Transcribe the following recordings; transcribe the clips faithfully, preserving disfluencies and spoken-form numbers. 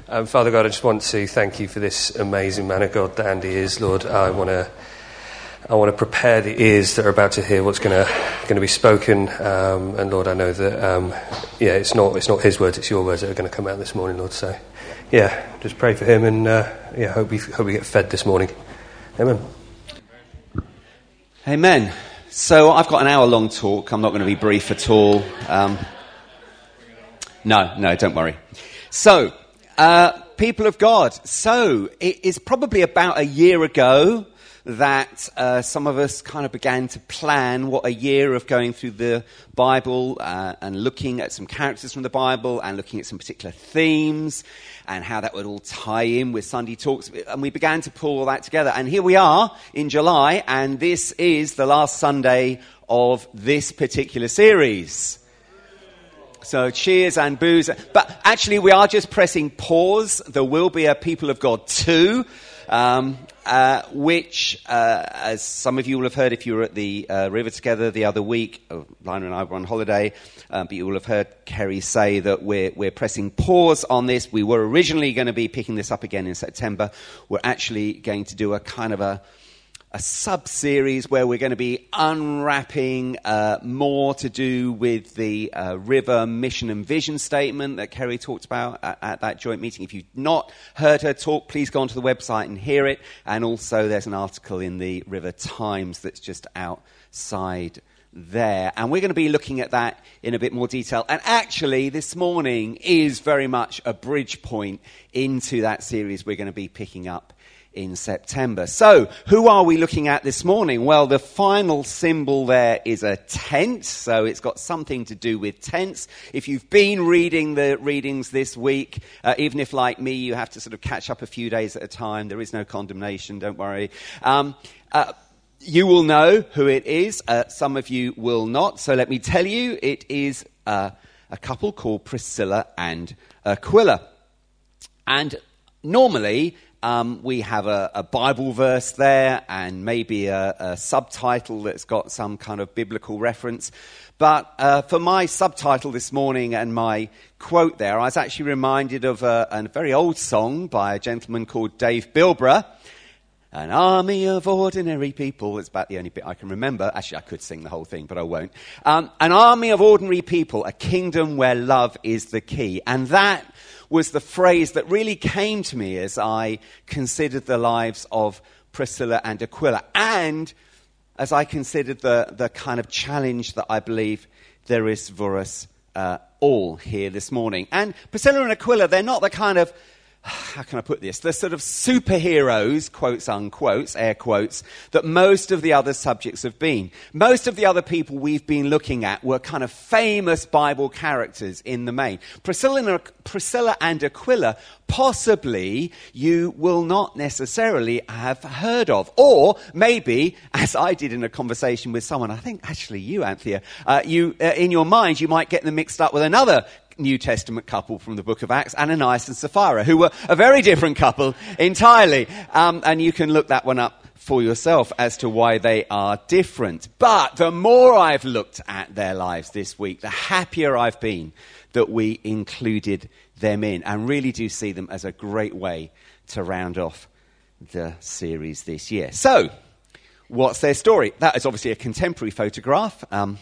Um, Father God, I just want to thank you for this amazing man of God that Andy is, Lord. I want to I want to prepare the ears that are about to hear what's going to going to be spoken. Um, and Lord, I know that um, yeah, it's not it's not his words, it's your words that are going to come out this morning, Lord. So yeah, just pray for him, and uh, yeah, hope we hope we get fed this morning. Amen. Amen. So I've got an hour-long talk. I'm not going to be brief at all. Um, no, no, don't worry. So. Uh, people of God, so it is probably about a year ago that uh, some of us kind of began to plan what a year of going through the Bible uh, and looking at some characters from the Bible and looking at some particular themes and how that would all tie in with Sunday talks. And we began to pull all that together. And here we are in July, and this is the last Sunday of this particular series. So cheers and boos. But actually we are just pressing pause. There will be a People of God two, um, uh, which, uh, as some of you will have heard if you were at the uh, River Together the other week, oh, Lionel and I were on holiday, um, but you will have heard Kerry say that we're, we're pressing pause on this. We were originally going to be picking this up again in September. We're actually going to do a kind of a a sub-series where we're going to be unwrapping uh, more to do with the uh, River mission and vision statement that Kerry talked about at, at that joint meeting. If you've not heard her talk, please go onto the website and hear it. And also there's an article in the River Times that's just outside there. And we're going to be looking at that in a bit more detail. And actually, this morning is very much a bridge point into that series we're going to be picking up in September. So, who are we looking at this morning? Well, the final symbol there is a tent, so it's got something to do with tents. If you've been reading the readings this week, uh, even if, like me, you have to sort of catch up a few days at a time, there is no condemnation, don't worry. Um, uh, you will know who it is. Uh, some of you will not, so let me tell you, it is uh, a couple called Priscilla and Aquila. And normally, Um, we have a, a Bible verse there and maybe a, a subtitle that's got some kind of biblical reference. But uh, for my subtitle this morning and my quote there, I was actually reminded of a, a very old song by a gentleman called Dave Bilbrough. An army of ordinary people. It's about the only bit I can remember. Actually, I could sing the whole thing, but I won't. Um, an army of ordinary people, a kingdom where love is the key. And that was the phrase that really came to me as I considered the lives of Priscilla and Aquila. And as I considered the, the kind of challenge that I believe there is for us uh, all here this morning. And Priscilla and Aquila, they're not the kind of, how can I put this? They're sort of superheroes, quotes, unquotes, air quotes, that most of the other subjects have been. Most of the other people we've been looking at were kind of famous Bible characters in the main. Priscilla and, Priscilla and Aquila, possibly you will not necessarily have heard of. Or maybe, as I did in a conversation with someone, I think actually you, Anthea, uh, you, uh, in your mind, you might get them mixed up with another New Testament couple from the book of Acts, Ananias and Sapphira, who were a very different couple entirely. Um, and you can look that one up for yourself as to why they are different. But the more I've looked at their lives this week, the happier I've been that we included them in, and really do see them as a great way to round off the series this year. So, what's their story? That is obviously a contemporary photograph. Um,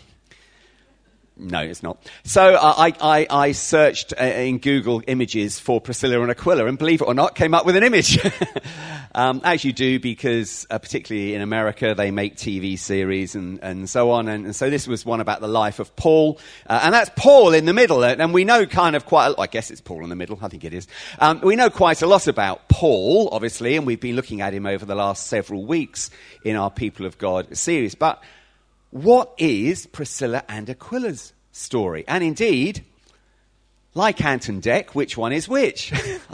No, it's not. So uh, I, I, I searched uh, in Google Images for Priscilla and Aquila, and believe it or not, came up with an image. um, as you do, because uh, particularly in America, they make T V series and, and so on. And, and so this was one about the life of Paul. Uh, and that's Paul in the middle. And we know kind of quite a lot. I guess it's Paul in the middle. I think it is. Um, we know quite a lot about Paul, obviously, and we've been looking at him over the last several weeks in our People of God series. But what is Priscilla and Aquila's story? And indeed, like Ant and Dec, which one is which?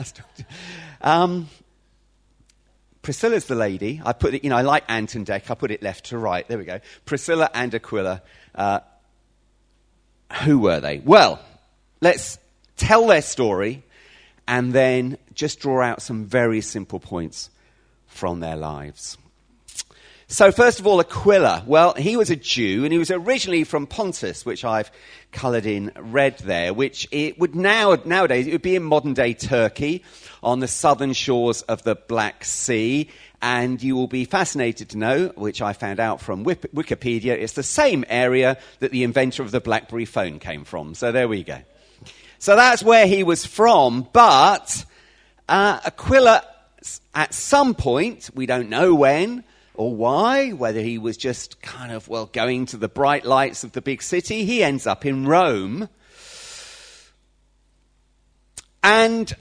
um, Priscilla's the lady. I put it, you know, I like Ant and Dec. I put it left to right. There we go. Priscilla and Aquila. Uh, who were they? Well, let's tell their story and then just draw out some very simple points from their lives. So first of all, Aquila. Well, he was a Jew, and he was originally from Pontus, which I've coloured in red there, which it would now nowadays it would be in modern-day Turkey, on the southern shores of the Black Sea. And you will be fascinated to know, which I found out from Wikipedia, it's the same area that the inventor of the BlackBerry phone came from. So there we go. So that's where he was from. But uh, Aquila, at some point, we don't know when or why, whether he was just kind of, well, going to the bright lights of the big city, he ends up in Rome. And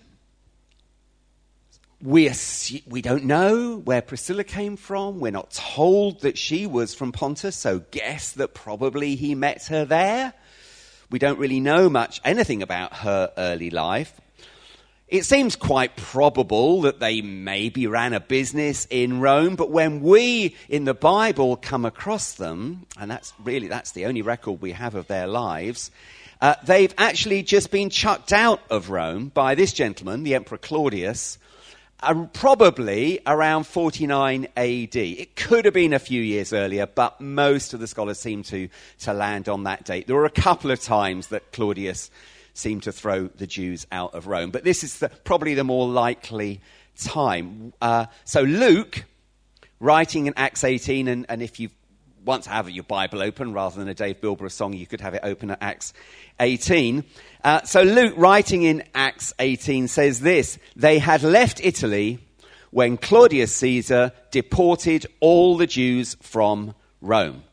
we assume, we don't know where Priscilla came from. We're not told that she was from Pontus, so guess that probably he met her there. We don't really know much, anything about her early life. It seems quite probable that they maybe ran a business in Rome, but when we in the Bible come across them, and that's really, that's the only record we have of their lives, uh, they've actually just been chucked out of Rome by this gentleman, the Emperor Claudius, uh, probably around forty-nine A D. It could have been a few years earlier, but most of the scholars seem to, to land on that date. There were a couple of times that Claudius seemed to throw the Jews out of Rome. But this is the, probably the more likely time. Uh, so Luke, writing in Acts eighteen, and, and if you want to have your Bible open, rather than a Dave Bilborough song, you could have it open at Acts eighteen. Uh, so Luke, writing in Acts eighteen, says this: they had left Italy when Claudius Caesar deported all the Jews from Rome.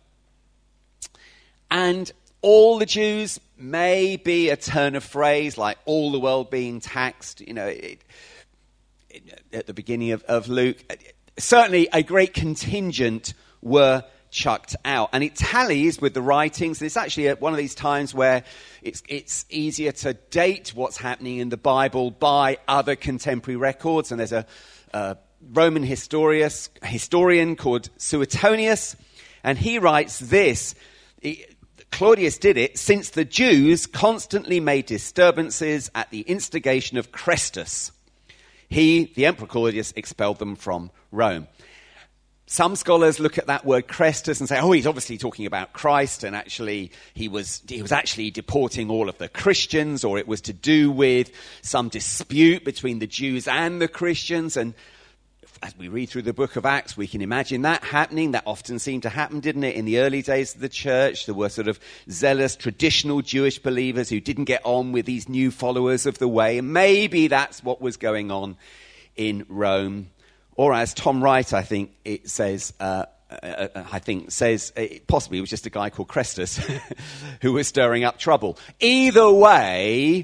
And all the Jews may be a turn of phrase, like all the world being taxed, you know, it, it, at the beginning of, of Luke. Certainly a great contingent were chucked out. And it tallies with the writings. It's actually one of these times where it's, it's easier to date what's happening in the Bible by other contemporary records. And there's a, a Roman historius, historian called Suetonius, and he writes this: he, Claudius did it since the Jews constantly made disturbances at the instigation of Chrestus. He, the Emperor Claudius, expelled them from Rome. Some scholars look at that word Chrestus and say, oh, he's obviously talking about Christ, and actually he was he was actually deporting all of the Christians, or it was to do with some dispute between the Jews and the Christians. And as we read through the book of Acts, we can imagine that happening. That often seemed to happen, didn't it? In the early days of the church, there were sort of zealous, traditional Jewish believers who didn't get on with these new followers of the way. And maybe that's what was going on in Rome. Or as Tom Wright, I think it says, uh, uh, I think says, uh, possibly it was just a guy called Chrestus who was stirring up trouble. Either way,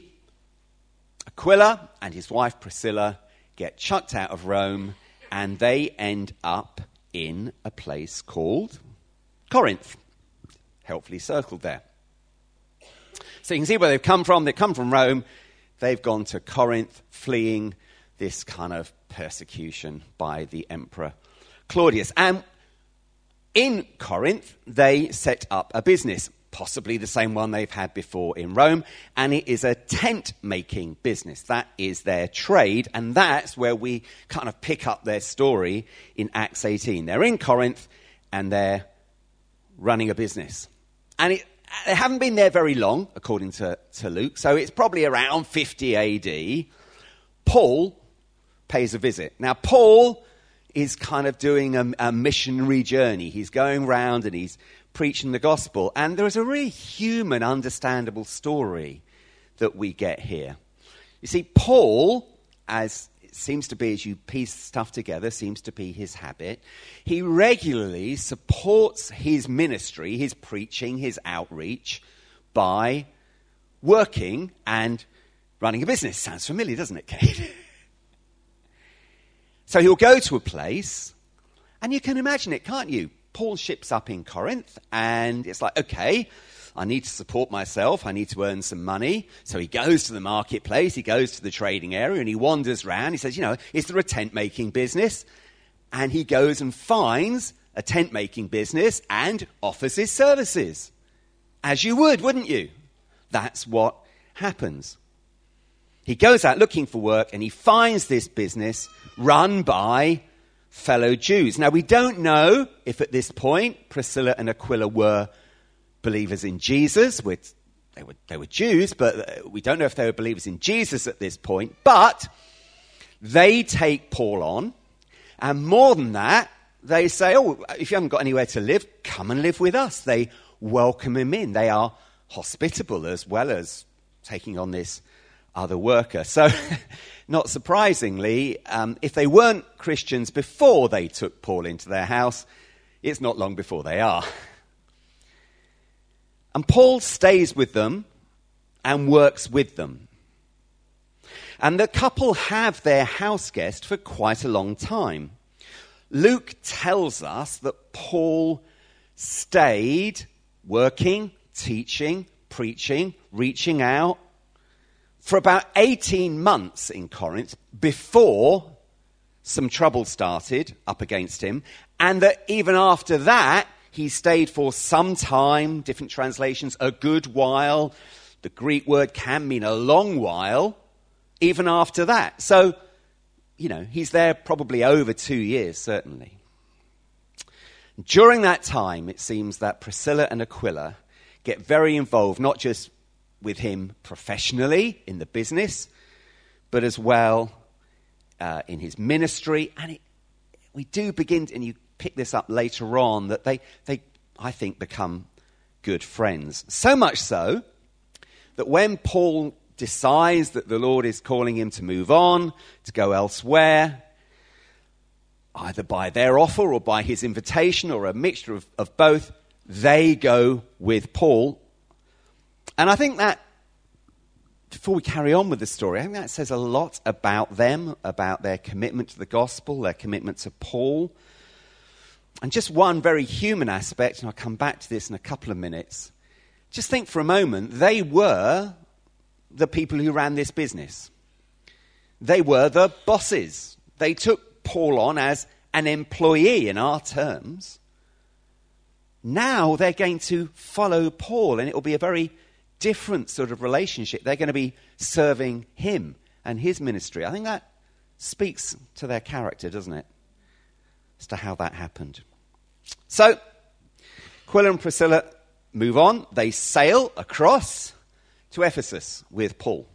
Aquila and his wife Priscilla get chucked out of Rome, and they end up in a place called Corinth, helpfully circled there. So you can see where they've come from. They've come from Rome. They've gone to Corinth, fleeing this kind of persecution by the Emperor Claudius. And in Corinth, they set up a business, possibly the same one they've had before in Rome, and it is a tent-making business. That is their trade, and that's where we kind of pick up their story in Acts eighteen. They're in Corinth, and they're running a business. And it, they haven't been there very long, according to, to Luke, so it's probably around fifty A D. Paul pays a visit. Now, Paul is kind of doing a, a missionary journey. He's going round and he's preaching the gospel. And there is a really human, understandable story that we get here. You see, Paul, as it seems to be, as you piece stuff together, seems to be his habit, he regularly supports his ministry, his preaching, his outreach, by working and running a business. Sounds familiar, doesn't it, Kate? So he'll go to a place, and you can imagine it, can't you? Paul ships up in Corinth, and it's like, okay, I need to support myself. I need to earn some money. So he goes to the marketplace. He goes to the trading area, and he wanders around. He says, you know, is there a tent-making business? And he goes and finds a tent-making business and offers his services. As you would, wouldn't you? That's what happens. He goes out looking for work, and he finds this business run by fellow Jews. Now, we don't know if at this point Priscilla and Aquila were believers in Jesus. We're, they were, they were Jews, but we don't know if they were believers in Jesus at this point. But they take Paul on, and more than that, they say, oh, if you haven't got anywhere to live, come and live with us. They welcome him in. They are hospitable as well as taking on this other worker. So, not surprisingly, um, if they weren't Christians before they took Paul into their house, it's not long before they are. And Paul stays with them and works with them. And the couple have their house guest for quite a long time. Luke tells us that Paul stayed working, teaching, preaching, reaching out for about eighteen months in Corinth before some trouble started up against him, and that even after that, he stayed for some time, different translations, a good while. The Greek word can mean a long while, even after that. So, you know, he's there probably over two years, certainly. During that time, it seems that Priscilla and Aquila get very involved, not just with him professionally in the business, but as well uh, in his ministry. And it, we do begin, and you pick this up later on, that they, they, I think, become good friends. So much so that when Paul decides that the Lord is calling him to move on, to go elsewhere, either by their offer or by his invitation or a mixture of, of both, they go with Paul. And I think that, before we carry on with the story, I think that says a lot about them, about their commitment to the gospel, their commitment to Paul. And just one very human aspect, and I'll come back to this in a couple of minutes. Just think for a moment, they were the people who ran this business. They were the bosses. They took Paul on as an employee in our terms. Now they're going to follow Paul, and it will be a very different sort of relationship. They're going to be serving him and his ministry. I think that speaks to their character, doesn't it? As to how that happened. So, Aquila and Priscilla move on. They sail across to Ephesus with Paul.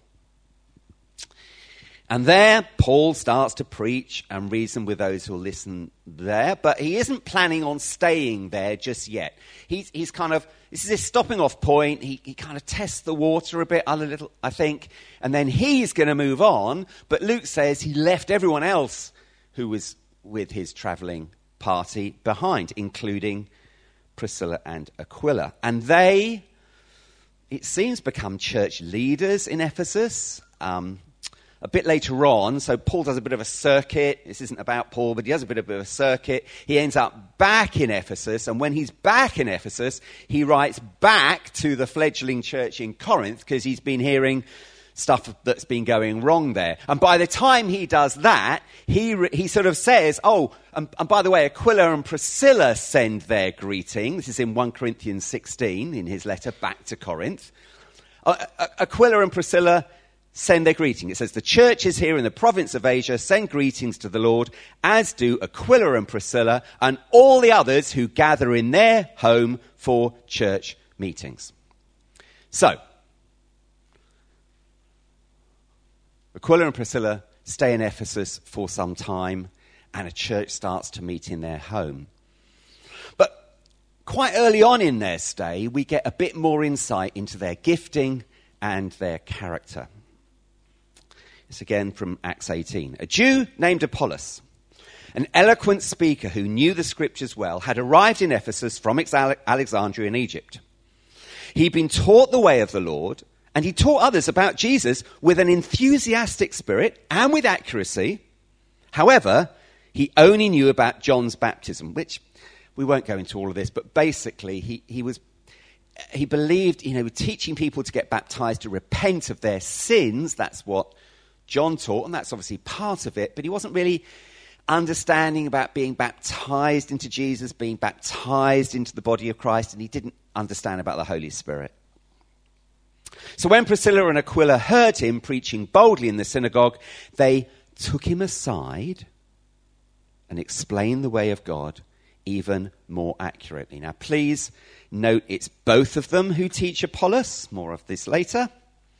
And there, Paul starts to preach and reason with those who will listen there. But he isn't planning on staying there just yet. He's, he's kind of, this is his stopping off point. He, he kind of tests the water a bit, a little, I think. And then he's going to move on. But Luke says he left everyone else who was with his travelling party behind, including Priscilla and Aquila. And they, it seems, become church leaders in Ephesus. Um... A bit later on, so Paul does a bit of a circuit. This isn't about Paul, but he does a bit of a circuit. He ends up back in Ephesus, and when he's back in Ephesus, he writes back to the fledgling church in Corinth because he's been hearing stuff that's been going wrong there. And by the time he does that, he re- he sort of says, oh, and, and by the way, Aquila and Priscilla send their greeting. This is in First Corinthians sixteen, in his letter back to Corinth. Uh, Aquila and Priscilla send their greeting. It says, the churches here in the province of Asia send greetings to the Lord, as do Aquila and Priscilla and all the others who gather in their home for church meetings. So, Aquila and Priscilla stay in Ephesus for some time, and a church starts to meet in their home. But quite early on in their stay, we get a bit more insight into their gifting and their character. It's again from Acts eighteen. A Jew named Apollos, an eloquent speaker who knew the scriptures well, had arrived in Ephesus from Alexandria in Egypt. He'd been taught the way of the Lord, and he taught others about Jesus with an enthusiastic spirit and with accuracy. However, he only knew about John's baptism, which we won't go into all of this, but basically he, he was he believed, you know, teaching people to get baptized to repent of their sins. That's what John taught, and that's obviously part of it, but he wasn't really understanding about being baptized into Jesus, being baptized into the body of Christ, and he didn't understand about the Holy Spirit. So when Priscilla and Aquila heard him preaching boldly in the synagogue, they took him aside and explain the way of God even more accurately. Now, please note it's both of them who teach Apollos. More of this later.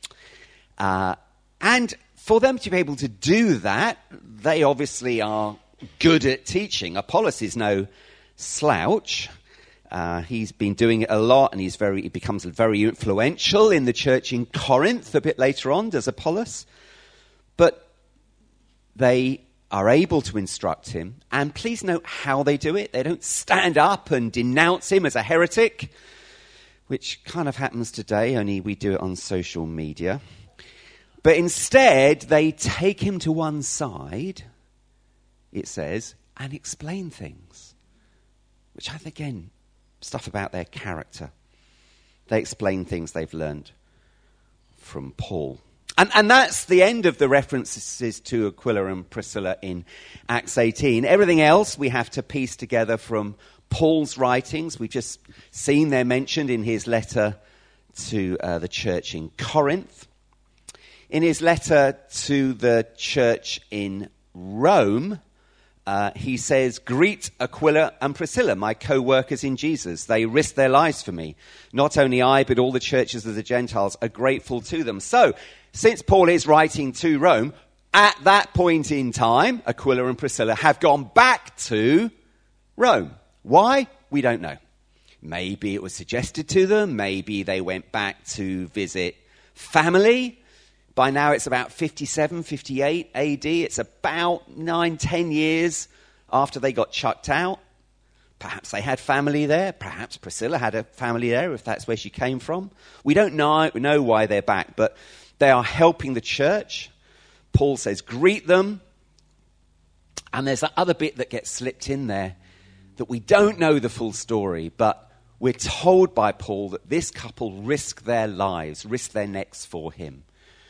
Uh, and for them to be able to do that, they obviously are good at teaching. Apollos is no slouch. Uh, he's been doing it a lot, and he's very, he becomes very influential in the church in Corinth a bit later on, does Apollos. But they are able to instruct him, and please note how they do it. They don't stand up and denounce him as a heretic, which kind of happens today, only we do it on social media. But instead, they take him to one side, it says, and explain things, which I think, again, stuff about their character. They explain things they've learned from Paul. And, and that's the end of the references to Aquila and Priscilla in Acts eighteen. Everything else we have to piece together from Paul's writings. We've just seen they're mentioned in his letter to uh, the church in Corinth. In his letter to the church in Rome, uh, he says, "Greet Aquila and Priscilla, my co-workers in Jesus. They risked their lives for me. Not only I, but all the churches of the Gentiles are grateful to them." So, since Paul is writing to Rome, at that point in time, Aquila and Priscilla have gone back to Rome. Why? We don't know. Maybe it was suggested to them. Maybe they went back to visit family. By now it's about fifty-seven, fifty-eight A D. It's about nine, ten years after they got chucked out. Perhaps they had family there. Perhaps Priscilla had a family there, if that's where she came from. We don't know, know why they're back, but they are helping the church. Paul says, greet them. And there's that other bit that gets slipped in there that we don't know the full story, but we're told by Paul that this couple risked their lives, risked their necks for him.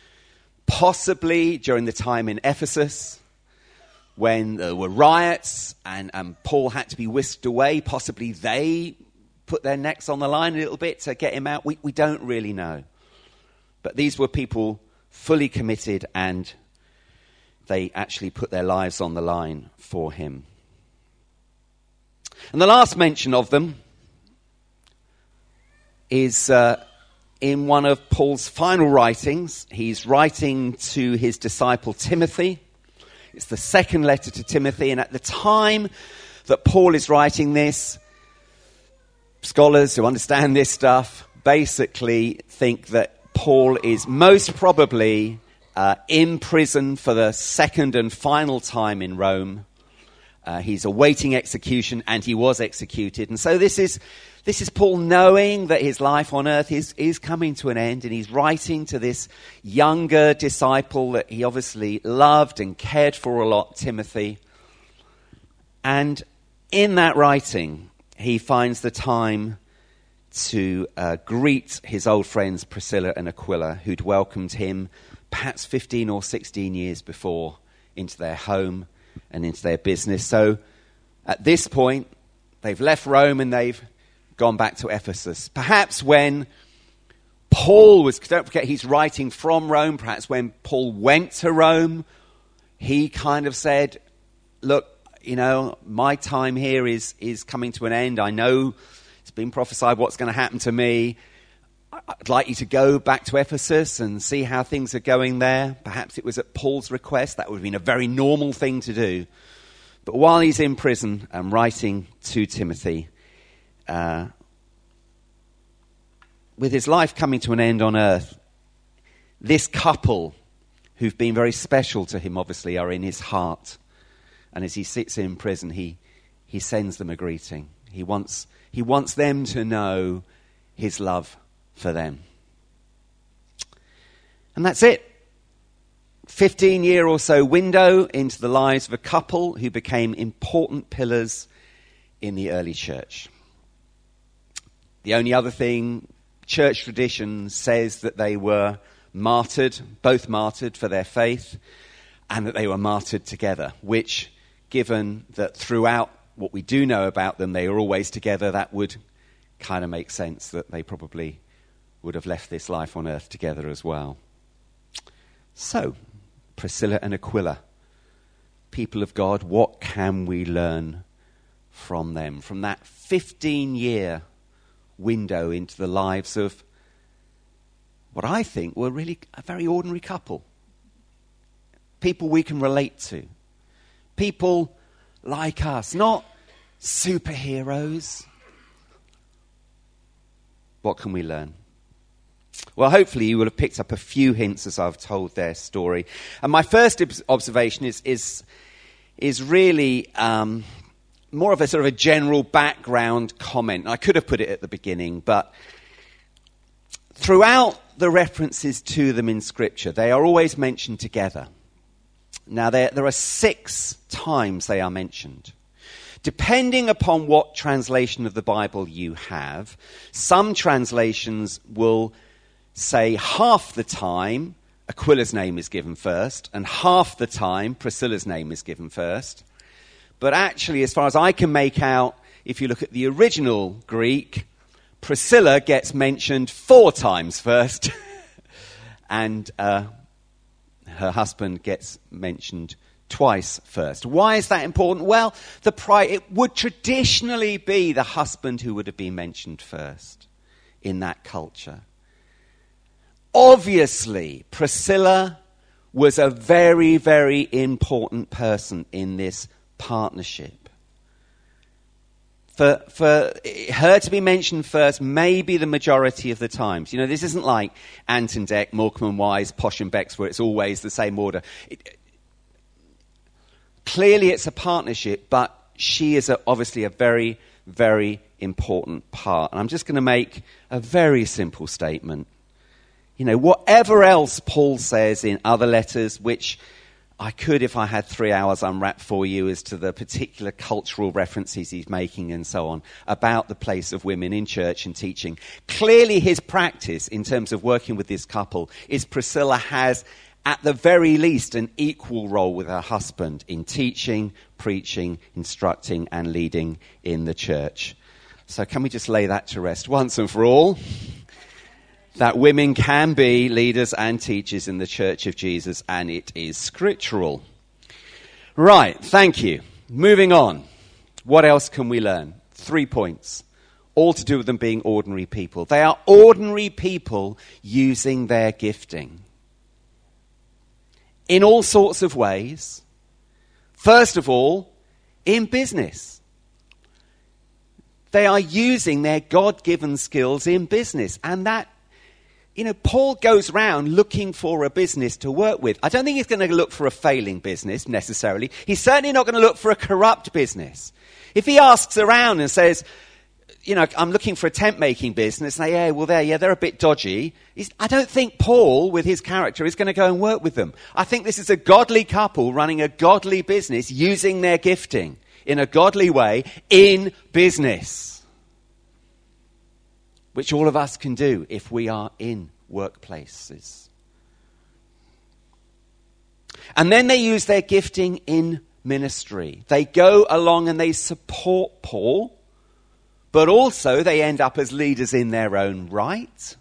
Possibly during the time in Ephesus, when there were riots and, and Paul had to be whisked away, possibly they put their necks on the line a little bit to get him out. We, we don't really know. But these were people fully committed, and they actually put their lives on the line for him. And the last mention of them is uh, in one of Paul's final writings. He's writing to his disciple Timothy. It's the second letter to Timothy, and at the time that Paul is writing this, scholars who understand this stuff basically think that Paul is most probably uh, in prison for the second and final time in Rome. Uh, he's awaiting execution, and he was executed. And so this is this is Paul knowing that his life on earth is, is coming to an end, and he's writing to this younger disciple that he obviously loved and cared for a lot, Timothy. And in that writing, he finds the time to uh, greet his old friends Priscilla and Aquila, who'd welcomed him perhaps fifteen or sixteen years before into their home and into their business. So at this point, they've left Rome and they've gone back to Ephesus. Perhaps when Paul was, don't forget he's writing from Rome, perhaps when Paul went to Rome, he kind of said, look, you know, my time here is, is coming to an end. I know it's been prophesied what's going to happen to me. I'd like you to go back to Ephesus and see how things are going there. Perhaps it was at Paul's request. That would have been a very normal thing to do. But while he's in prison and writing to Timothy, uh, with his life coming to an end on earth, this couple, who've been very special to him, obviously, are in his heart. And as he sits in prison, he, he sends them a greeting. He wants, he wants them to know his love for them. And that's it. fifteen-year or so window into the lives of a couple who became important pillars in the early church. The only other thing, church tradition says that they were martyred, both martyred for their faith, and that they were martyred together, which, given that throughout what we do know about them, they were always together, that would kind of make sense that they probably would have left this life on earth together as well. So, Priscilla and Aquila, people of God, what can we learn from them? From that fifteen-year window into the lives of what I think were really a very ordinary couple. People we can relate to. People like us, not superheroes. What can we learn? Well, hopefully you will have picked up a few hints as I've told their story. And my first observation is is, is really um, more of a sort of a general background comment. I could have put it at the beginning, but throughout the references to them in Scripture, they are always mentioned together. Now, there, there are six times they are mentioned. Depending upon what translation of the Bible you have, some translations will say half the time Aquila's name is given first, and half the time Priscilla's name is given first. But actually, as far as I can make out, if you look at the original Greek, Priscilla gets mentioned four times first, and uh, her husband gets mentioned twice first. Why is that important? Well, the pri- it would traditionally be the husband who would have been mentioned first in that culture. Obviously, Priscilla was a very, very important person in this partnership. For, for her to be mentioned first, maybe the majority of the times. You know, this isn't like Ant and Dec, Morecambe and Wise, Posh and Becks, where it's always the same order. It, clearly it's a partnership, but she is a, obviously a very, very important part. And I'm just going to make a very simple statement. You know, whatever else Paul says in other letters, which I could, if I had three hours, unwrap for you as to the particular cultural references he's making and so on, about the place of women in church and teaching. Clearly his practice in terms of working with this couple is Priscilla has, at the very least, an equal role with her husband in teaching, preaching, instructing and leading in the church. So can we just lay that to rest once and for all? That women can be leaders and teachers in the Church of Jesus, and it is scriptural. Right, thank you. Moving on. What else can we learn? Three points. All to do with them being ordinary people. They are ordinary people using their gifting in all sorts of ways. First of all, in business. They are using their God-given skills in business, and that, you know, Paul goes around looking for a business to work with. I don't think he's going to look for a failing business necessarily. He's certainly not going to look for a corrupt business. If he asks around and says, you know, I'm looking for a tent-making business, and they, yeah, well, they're, yeah, they're a bit dodgy. He's, I don't think Paul, with his character, is going to go and work with them. I think this is a godly couple running a godly business, using their gifting in a godly way in business, which all of us can do if we are in workplaces. And then they use their gifting in ministry. They go along and they support Paul, but also they end up as leaders in their own right.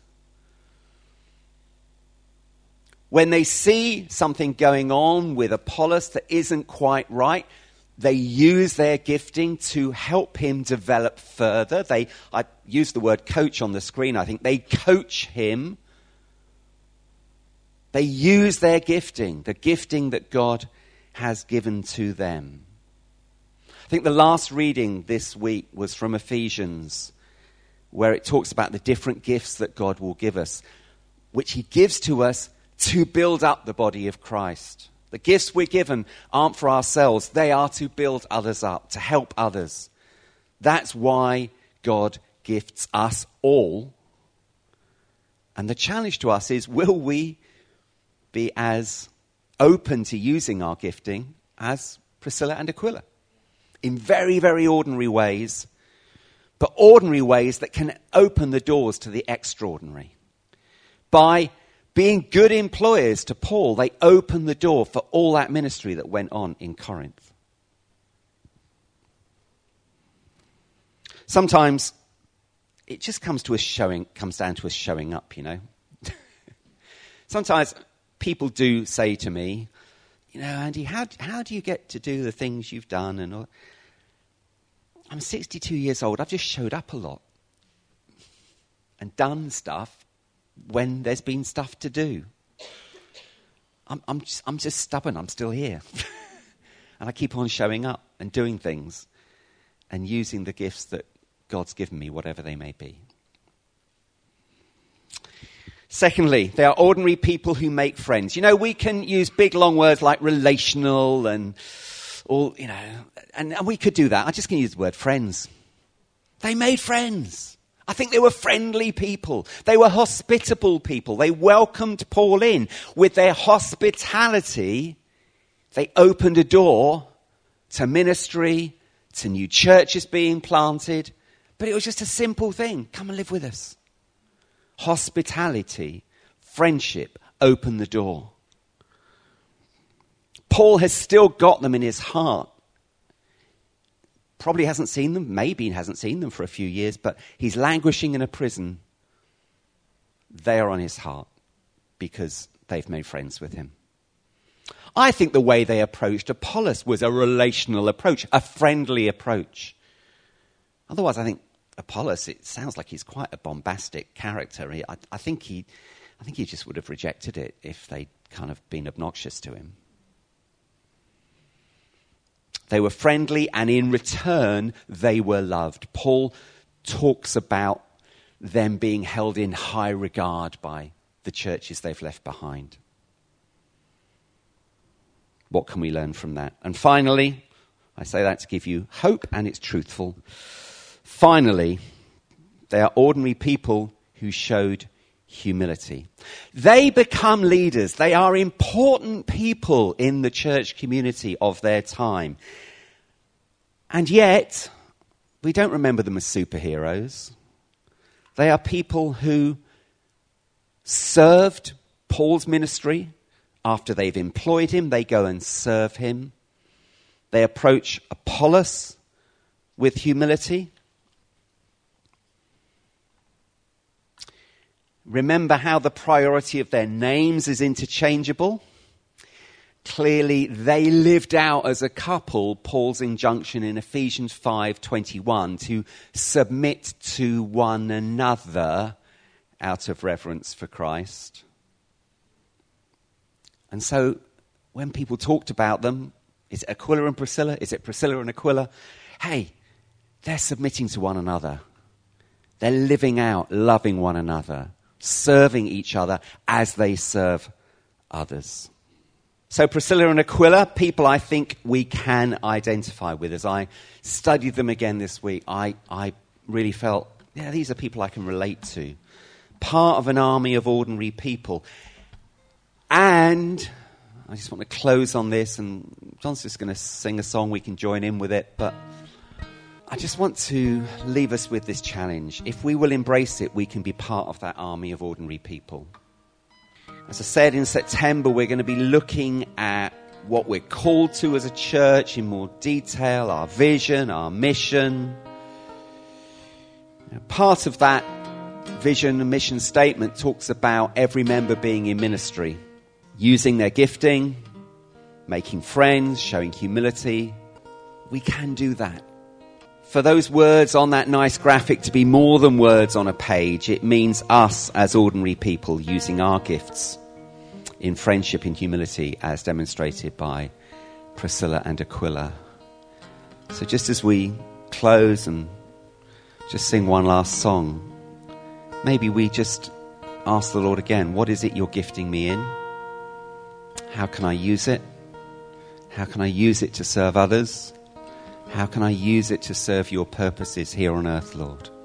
When they see something going on with Apollos that isn't quite right, they use their gifting to help him develop further. They, I used the word coach on the screen, I think. They coach him. They use their gifting, the gifting that God has given to them. I think the last reading this week was from Ephesians, where it talks about the different gifts that God will give us, which he gives to us to build up the body of Christ. The gifts we're given aren't for ourselves. They are to build others up, to help others. That's why God gifts us all. And the challenge to us is, will we be as open to using our gifting as Priscilla and Aquila? In very, very ordinary ways, but ordinary ways that can open the doors to the extraordinary. By being good employers to Paul, they opened the door for all that ministry that went on in Corinth. Sometimes it just comes to us showing, comes down to us showing up, you know. Sometimes people do say to me, you know, Andy, how, how do you get to do the things you've done? And all? I'm sixty-two years old. I've just showed up a lot and done stuff when there's been stuff to do. I'm, I'm, just, I'm just stubborn. I'm still here. And I keep on showing up and doing things and using the gifts that God's given me, whatever they may be. Secondly, they are ordinary people who make friends. You know, we can use big, long words like relational and all, you know, and, and we could do that. I'm just going to use the word friends. They made friends. I think they were friendly people. They were hospitable people. They welcomed Paul in. With their hospitality, they opened a door to ministry, to new churches being planted. But it was just a simple thing. Come and live with us. Hospitality, friendship, open the door. Paul has still got them in his heart. Probably hasn't seen them, maybe he hasn't seen them for a few years, but he's languishing in a prison. They are on his heart because they've made friends with him. I think the way they approached Apollos was a relational approach, a friendly approach. Otherwise, I think Apollos, it sounds like he's quite a bombastic character. I, I think he, I think he just would have rejected it if they'd kind of been obnoxious to him. They were friendly, and in return, they were loved. Paul talks about them being held in high regard by the churches they've left behind. What can we learn from that? And finally, I say that to give you hope, and it's truthful. Finally, they are ordinary people who showed humility. They become leaders. They are important people in the church community of their time. And yet, we don't remember them as superheroes. They are people who served Paul's ministry. After they've employed him, they go and serve him. They approach Apollos with humility. Remember how the priority of their names is interchangeable. Clearly, they lived out as a couple Paul's injunction in Ephesians five twenty-one to submit to one another out of reverence for Christ. And so, when people talked about them, is it Aquila and Priscilla? Is it Priscilla and Aquila? Hey, they're submitting to one another. They're living out, loving one another, serving each other as they serve others. So Priscilla and Aquila, people I think we can identify with. As I studied them again this week, I, I really felt, yeah, these are people I can relate to. Part of an army of ordinary people. And I just want to close on this, and John's just going to sing a song, we can join in with it, but I just want to leave us with this challenge. If we will embrace it, we can be part of that army of ordinary people. As I said, in September, we're going to be looking at what we're called to as a church in more detail, our vision, our mission. Now, part of that vision and mission statement talks about every member being in ministry, using their gifting, making friends, showing humility. We can do that. For those words on that nice graphic to be more than words on a page, it means us as ordinary people using our gifts in friendship and humility as demonstrated by Priscilla and Aquila. So just as we close and just sing one last song, maybe we just ask the Lord again, what is it you're gifting me in? How can I use it? How can I use it to serve others? How can I use it to serve your purposes here on earth, Lord?